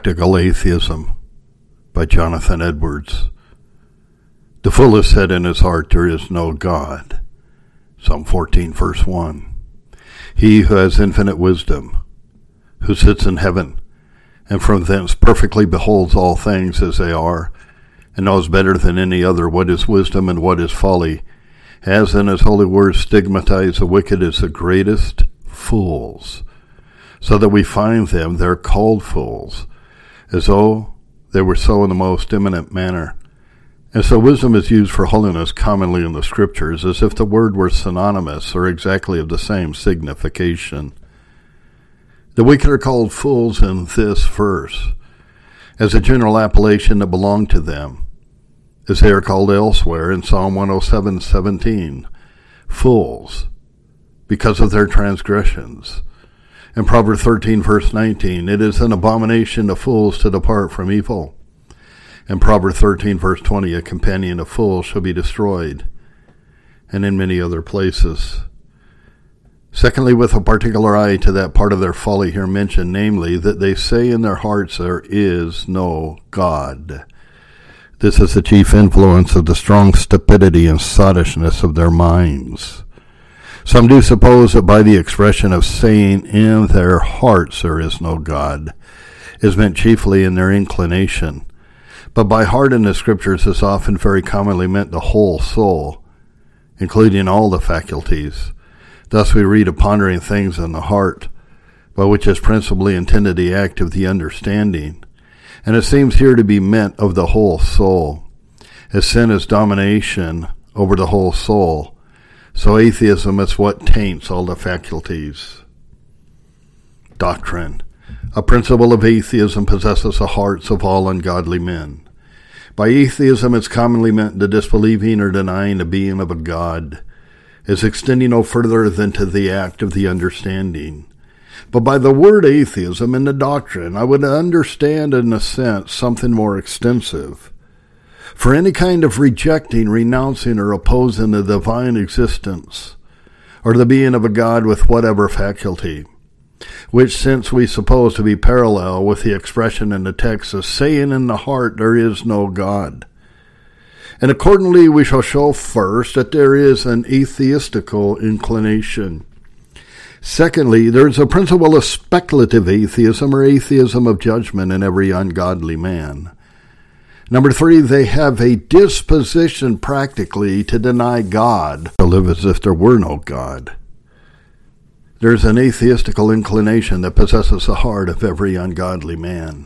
Practical Atheism by Jonathan Edwards. The fool has said in his heart, there is no God. Psalm 14, verse 1. He who has infinite wisdom, who sits in heaven, and from thence perfectly beholds all things as they are, and knows better than any other what is wisdom and what is folly, has in his holy word stigmatized the wicked as the greatest fools, so that we find them, they're called fools, as though they were so in the most eminent manner. And so wisdom is used for holiness commonly in the scriptures, as if the word were synonymous or exactly of the same signification. The wicked are called fools in this verse, as a general appellation that belonged to them, as they are called elsewhere in Psalm 107:17, fools, because of their transgressions. In Proverbs 13, verse 19, it is an abomination to fools to depart from evil. In Proverbs 13, verse 20, a companion of fools shall be destroyed. And in many other places. Secondly, with a particular eye to that part of their folly here mentioned, namely, that they say in their hearts there is no God. This is the chief influence of the strong stupidity and sottishness of their minds. Some do suppose that by the expression of saying in their hearts there is no God is meant chiefly in their inclination. But by heart in the scriptures is often very commonly meant the whole soul, including all the faculties. Thus we read of pondering things in the heart, by which is principally intended the act of the understanding. And it seems here to be meant of the whole soul, as sin is domination over the whole soul. So atheism is what taints all the faculties. Doctrine. A principle of atheism possesses the hearts of all ungodly men. By atheism it's commonly meant the disbelieving or denying the being of a God, as extending no further than to the act of the understanding. But by the word atheism in the doctrine, I would understand in a sense something more extensive. For any kind of rejecting, renouncing, or opposing the divine existence, or the being of a God with whatever faculty, which since we suppose to be parallel with the expression in the text as saying in the heart there is no God. And accordingly we shall show first that there is an atheistical inclination. Secondly, there is a principle of speculative atheism or atheism of judgment in every ungodly man. Number 3, they have a disposition practically to deny God, to live as if there were no God. There's an atheistical inclination that possesses the heart of every ungodly man,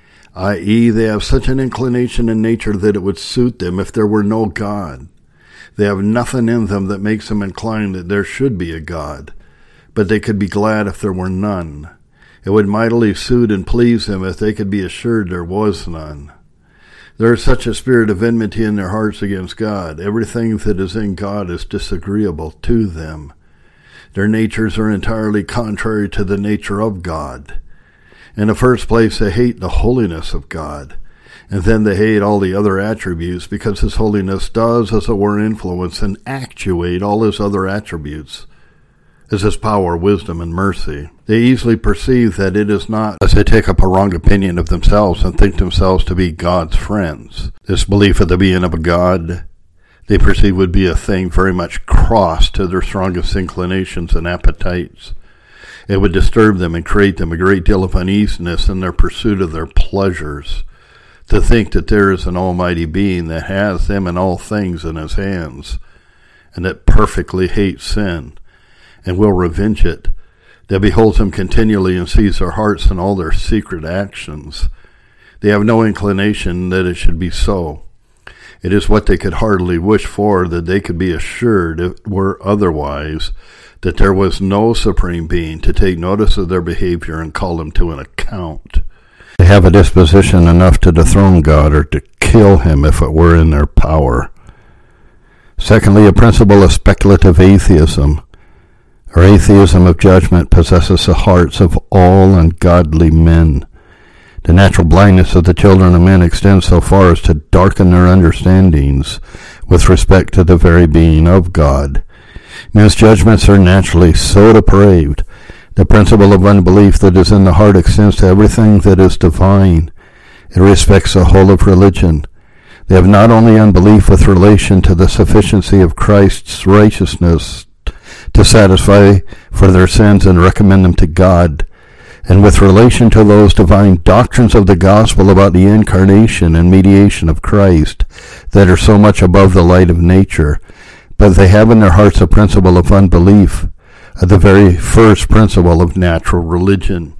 i.e., they have such an inclination in nature that it would suit them if there were no God. They have nothing in them that makes them inclined that there should be a God, but they could be glad if there were none. It would mightily suit and please them if they could be assured there was none. There is such a spirit of enmity in their hearts against God. Everything that is in God is disagreeable to them. Their natures are entirely contrary to the nature of God. In the first place, they hate the holiness of God, and then they hate all the other attributes because His holiness does, as it were, influence and actuate all His other attributes, as His power, wisdom, and mercy. They easily perceive that it is not, as they take up a wrong opinion of themselves and think themselves to be God's friends. This belief of the being of a God they perceive would be a thing very much cross to their strongest inclinations and appetites. It would disturb them and create them a great deal of uneasiness in their pursuit of their pleasures, to think that there is an almighty being that has them and all things in His hands, and that perfectly hates sin, and will revenge it, that beholds them continually and sees their hearts and all their secret actions. They have no inclination that it should be so. It is what they could heartily wish for, that they could be assured, if it were otherwise, that there was no supreme being to take notice of their behavior and call them to an account. They have a disposition enough to dethrone God or to kill Him if it were in their power. Secondly, a principle of speculative atheism, or atheism of judgment, possesses the hearts of all ungodly men. The natural blindness of the children of men extends so far as to darken their understandings with respect to the very being of God. Men's judgments are naturally so depraved The principle of unbelief that is in the heart extends to everything that is divine. It respects the whole of religion. They have not only unbelief with relation to the sufficiency of Christ's righteousness to satisfy for their sins and recommend them to God, and with relation to those divine doctrines of the gospel about the incarnation and mediation of Christ that are so much above the light of nature, but they have in their hearts a principle of unbelief, the very first principle of natural religion.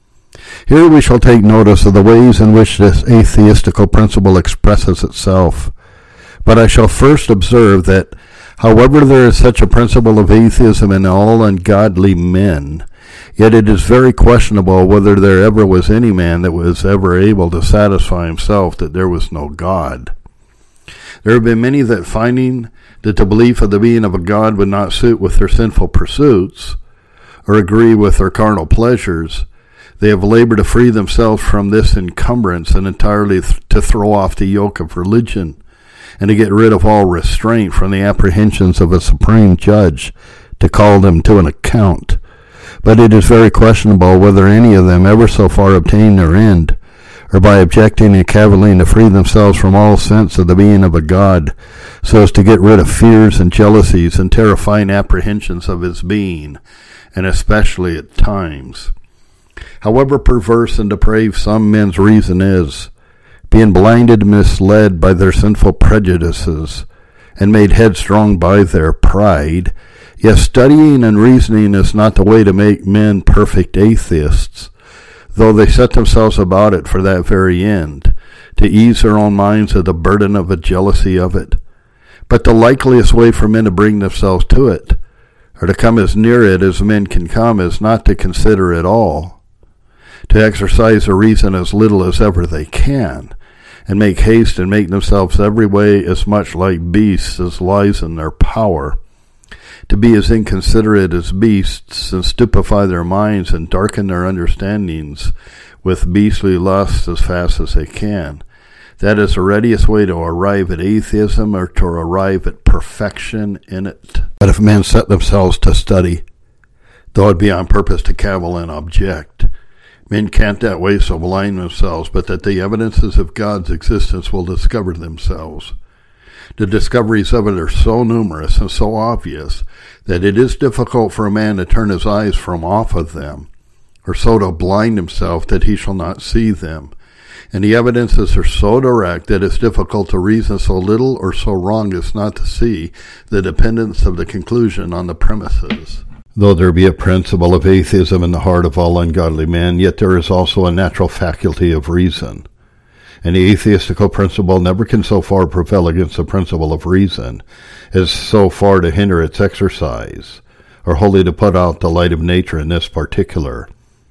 Here we shall take notice of the ways in which this atheistical principle expresses itself. But I shall first observe that, however there is such a principle of atheism in all ungodly men, yet it is very questionable whether there ever was any man that was ever able to satisfy himself that there was no God. There have been many that, finding that the belief of the being of a God would not suit with their sinful pursuits, or agree with their carnal pleasures, they have labored to free themselves from this encumbrance and entirely to throw off the yoke of religion, and to get rid of all restraint from the apprehensions of a supreme judge to call them to an account. But it is very questionable whether any of them ever so far obtain their end, or by objecting and cavilling to free themselves from all sense of the being of a God, so as to get rid of fears and jealousies and terrifying apprehensions of his being, and especially at times. However perverse and depraved some men's reason is, being blinded and misled by their sinful prejudices, and made headstrong by their pride, yet studying and reasoning is not the way to make men perfect atheists, though they set themselves about it for that very end, to ease their own minds of the burden of a jealousy of it. But the likeliest way for men to bring themselves to it, or to come as near it as men can come, is not to consider it all, to exercise their reason as little as ever they can, and make haste and make themselves every way as much like beasts as lies in their power, to be as inconsiderate as beasts, and stupefy their minds and darken their understandings with beastly lusts as fast as they can. That is the readiest way to arrive at atheism, or to arrive at perfection in it. But if men set themselves to study, though it be on purpose to cavil and object, men can't that way so blind themselves, but that the evidences of God's existence will discover themselves. The discoveries of it are so numerous and so obvious that it is difficult for a man to turn his eyes from off of them, or so to blind himself that he shall not see them. And the evidences are so direct that it's difficult to reason so little or so wrong as not to see the dependence of the conclusion on the premises. Though there be a principle of atheism in the heart of all ungodly men, yet there is also a natural faculty of reason. And the atheistical principle never can so far prevail against the principle of reason as so far to hinder its exercise, or wholly to put out the light of nature in this particular.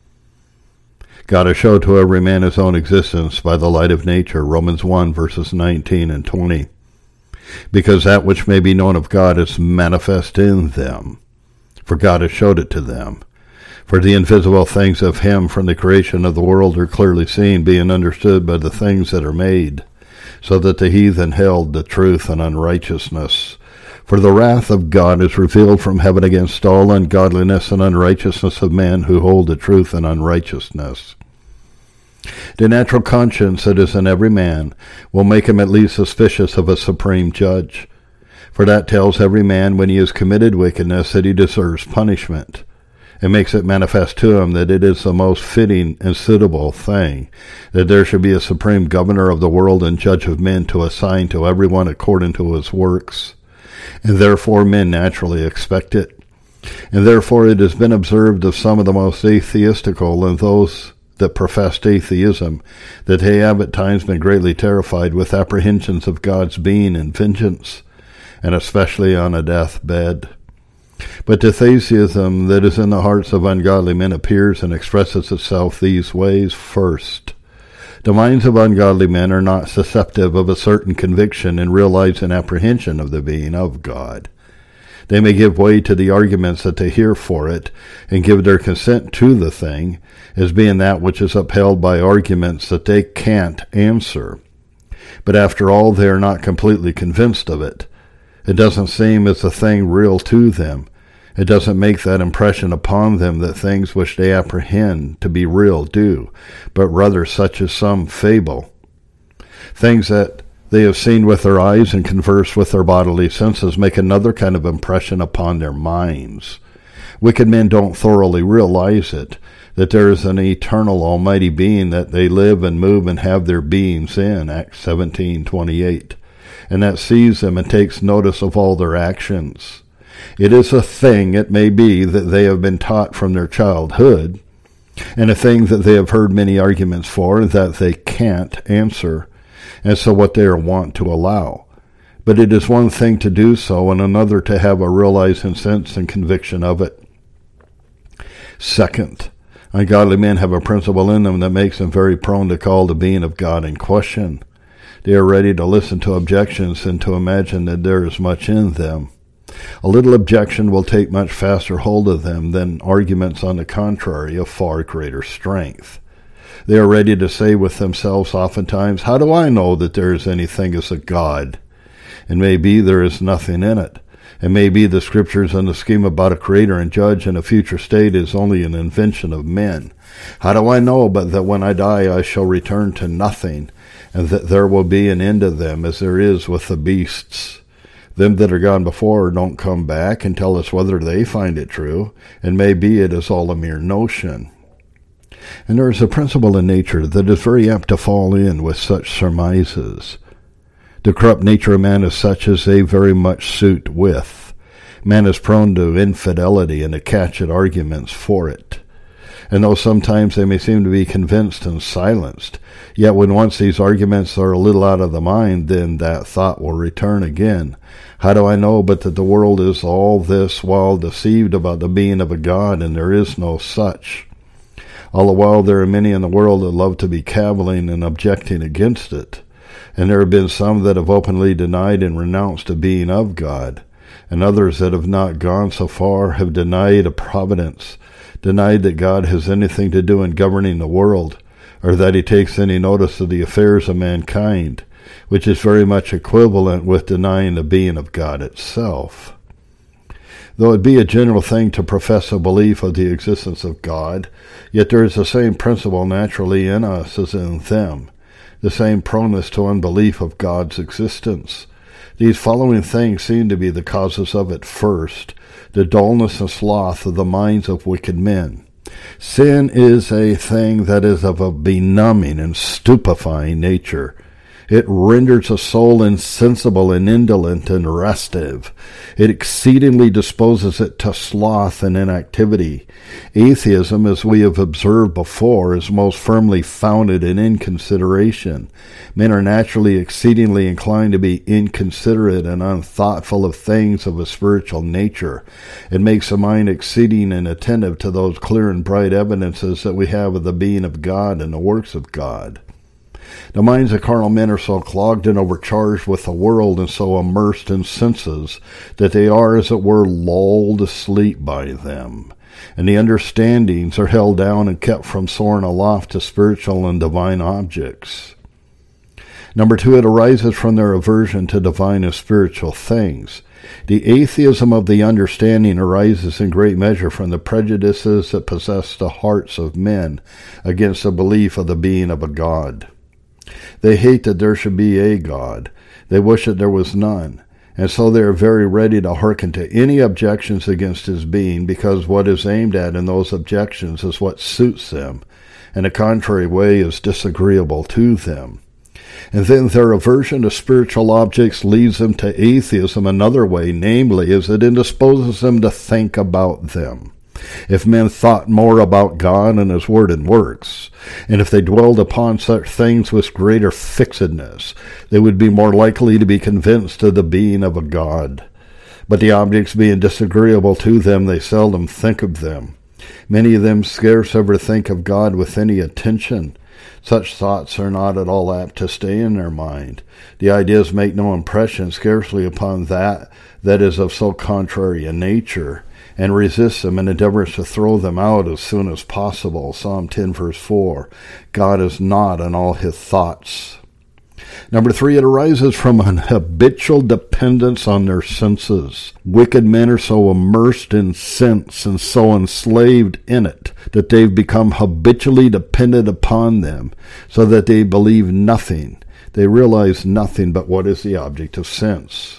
God has showed to every man his own existence by the light of nature, Romans 1, verses 19 and 20, because that which may be known of God is manifest in them, for God has showed it to them. For the invisible things of him from the creation of the world are clearly seen, being understood by the things that are made, so that the heathen held the truth in unrighteousness. For the wrath of God is revealed from heaven against all ungodliness and unrighteousness of men who hold the truth in unrighteousness. The natural conscience that is in every man will make him at least suspicious of a supreme judge. For that tells every man when he has committed wickedness that he deserves punishment. It makes it manifest to him that it is the most fitting and suitable thing that there should be a supreme governor of the world and judge of men to assign to everyone according to his works. And therefore men naturally expect it. And therefore it has been observed of some of the most atheistical and those that professed atheism, that they have at times been greatly terrified with apprehensions of God's being and vengeance, and especially on a deathbed. But the theism that is in the hearts of ungodly men appears and expresses itself these ways. First, the minds of ungodly men are not susceptive of a certain conviction and realize an apprehension of the being of God. They may give way to the arguments that they hear for it, and give their consent to the thing, as being that which is upheld by arguments that they can't answer. But after all, they are not completely convinced of it. It doesn't seem as a thing real to them, It doesn't make that impression upon them that things which they apprehend to be real do, but rather such as some fable. Things that they have seen with their eyes and conversed with their bodily senses make another kind of impression upon their minds. Wicked men don't thoroughly realize it, that there is an eternal almighty being that they live and move and have their beings in, Acts 17:28, and that sees them and takes notice of all their actions. It is a thing, it may be, that they have been taught from their childhood, and a thing that they have heard many arguments for that they can't answer, and so what they are wont to allow. But it is one thing to do so, and another to have a realizing sense and conviction of it. Second, ungodly men have a principle in them that makes them very prone to call the being of God in question. They are ready to listen to objections and to imagine that there is much in them. A little objection will take much faster hold of them than arguments on the contrary of far greater strength. They are ready to say with themselves oftentimes, "How do I know that there is anything as a God? And maybe there is nothing in it. And maybe the scriptures and the scheme about a creator and judge and a future state is only an invention of men. How do I know but that when I die I shall return to nothing, and that there will be an end of them as there is with the beasts? Them that are gone before don't come back and tell us whether they find it true, and maybe it is all a mere notion." And there is a principle in nature that is very apt to fall in with such surmises. The corrupt nature of man is such as they very much suit with. Man is prone to infidelity and to catch at arguments for it. And though sometimes they may seem to be convinced and silenced, yet when once these arguments are a little out of the mind, then that thought will return again. How do I know but that the world is all this while deceived about the being of a God, and there is no such? All the while there are many in the world that love to be cavilling and objecting against it. And there have been some that have openly denied and renounced a being of God, and others that have not gone so far have denied a providence, denied that God has anything to do in governing the world, or that he takes any notice of the affairs of mankind, which is very much equivalent with denying the being of God itself. Though it be a general thing to profess a belief of the existence of God, yet there is the same principle naturally in us as in them, the same proneness to unbelief of God's existence. These following things seem to be the causes of it. First, the dullness and sloth of the minds of wicked men. Sin is a thing that is of a benumbing and stupefying nature. It renders a soul insensible and indolent and restive. It exceedingly disposes it to sloth and inactivity. Atheism, as we have observed before, is most firmly founded in inconsideration. Men are naturally exceedingly inclined to be inconsiderate and unthoughtful of things of a spiritual nature. It makes the mind exceeding and attentive to those clear and bright evidences that we have of the being of God and the works of God. The minds of carnal men are so clogged and overcharged with the world and so immersed in senses that they are, as it were, lulled asleep by them, and the understandings are held down and kept from soaring aloft to spiritual and divine objects. Number two, it arises from their aversion to divine and spiritual things. The atheism of the understanding arises in great measure from the prejudices that possess the hearts of men against the belief of the being of a God. They hate that there should be a God. They wish that there was none. And so they are very ready to hearken to any objections against his being, because what is aimed at in those objections is what suits them, and a contrary way is disagreeable to them. And then their aversion to spiritual objects leads them to atheism another way, namely, as it indisposes them to think about them. If men thought more about God and his word and works, and if they dwelled upon such things with greater fixedness, they would be more likely to be convinced of the being of a God. But the objects being disagreeable to them, they seldom think of them. Many of them scarce ever think of God with any attention. Such thoughts are not at all apt to stay in their mind. The ideas make no impression scarcely upon that is of so contrary a nature, and resists them and endeavors to throw them out as soon as possible. Psalm 10 verse 4. God is not in all his thoughts. Number 3, it arises from an habitual dependence on their senses. Wicked men are so immersed in sense and so enslaved in it that they've become habitually dependent upon them, so that they believe nothing. They realize nothing but what is the object of sense.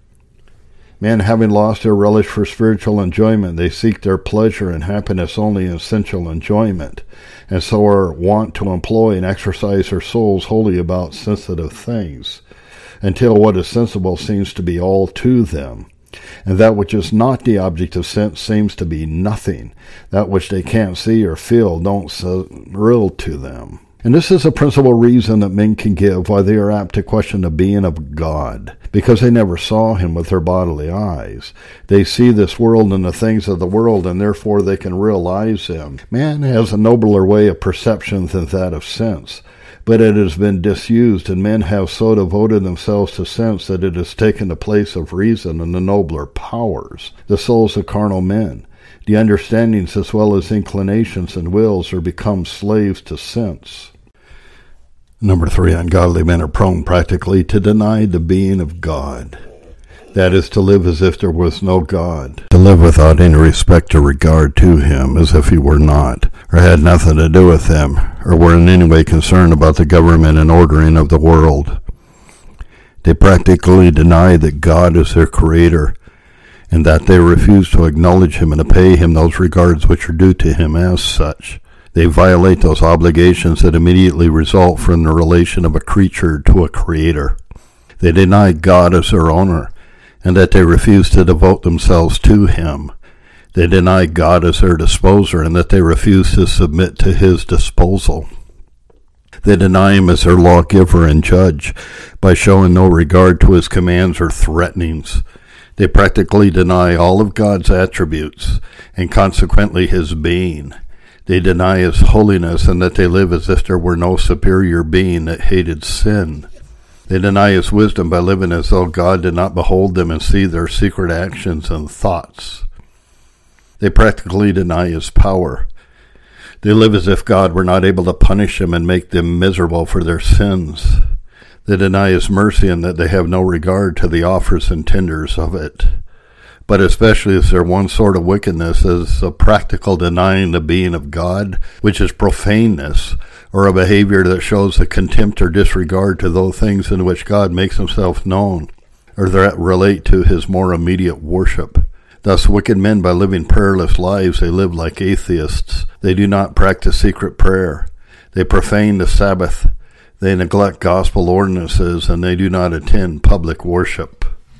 Men, having lost their relish for spiritual enjoyment, they seek their pleasure and happiness only in sensual enjoyment, and so are wont to employ and exercise their souls wholly about sensitive things, until what is sensible seems to be all to them, and that which is not the object of sense seems to be nothing. That which they can't see or feel don't thrill to them. And this is a principal reason that men can give why they are apt to question the being of God, because they never saw him with their bodily eyes. They see this world and the things of the world, and therefore they can realize them. Man has a nobler way of perception than that of sense, but it has been disused, and men have so devoted themselves to sense that it has taken the place of reason and the nobler powers. The souls of carnal men, the understandings as well as inclinations and wills, are become slaves to sense. Number 3, ungodly men are prone practically to deny the being of God. That is, to live as if there was no God, to live without any respect or regard to him, as if he were not, or had nothing to do with him, or were in any way concerned about the government and ordering of the world. They practically deny that God is their creator, and that they refuse to acknowledge him and to pay him those regards which are due to him as such. They violate those obligations that immediately result from the relation of a creature to a creator. They deny God as their owner, and that they refuse to devote themselves to him. They deny God as their disposer, and that they refuse to submit to his disposal. They deny him as their lawgiver and judge by showing no regard to his commands or threatenings. They practically deny all of God's attributes, and consequently his being. They deny his holiness, and that they live as if there were no superior being that hated sin. They deny his wisdom by living as though God did not behold them and see their secret actions and thoughts. They practically deny his power. They live as if God were not able to punish them and make them miserable for their sins. They deny his mercy, and that they have no regard to the offers and tenders of it. But especially is there one sort of wickedness as a practical denying the being of God, which is profaneness, or a behavior that shows a contempt or disregard to those things in which God makes himself known, or that relate to his more immediate worship. Thus wicked men, by living prayerless lives, they live like atheists. They do not practice secret prayer. They profane the Sabbath. They neglect gospel ordinances, and they do not attend public worship.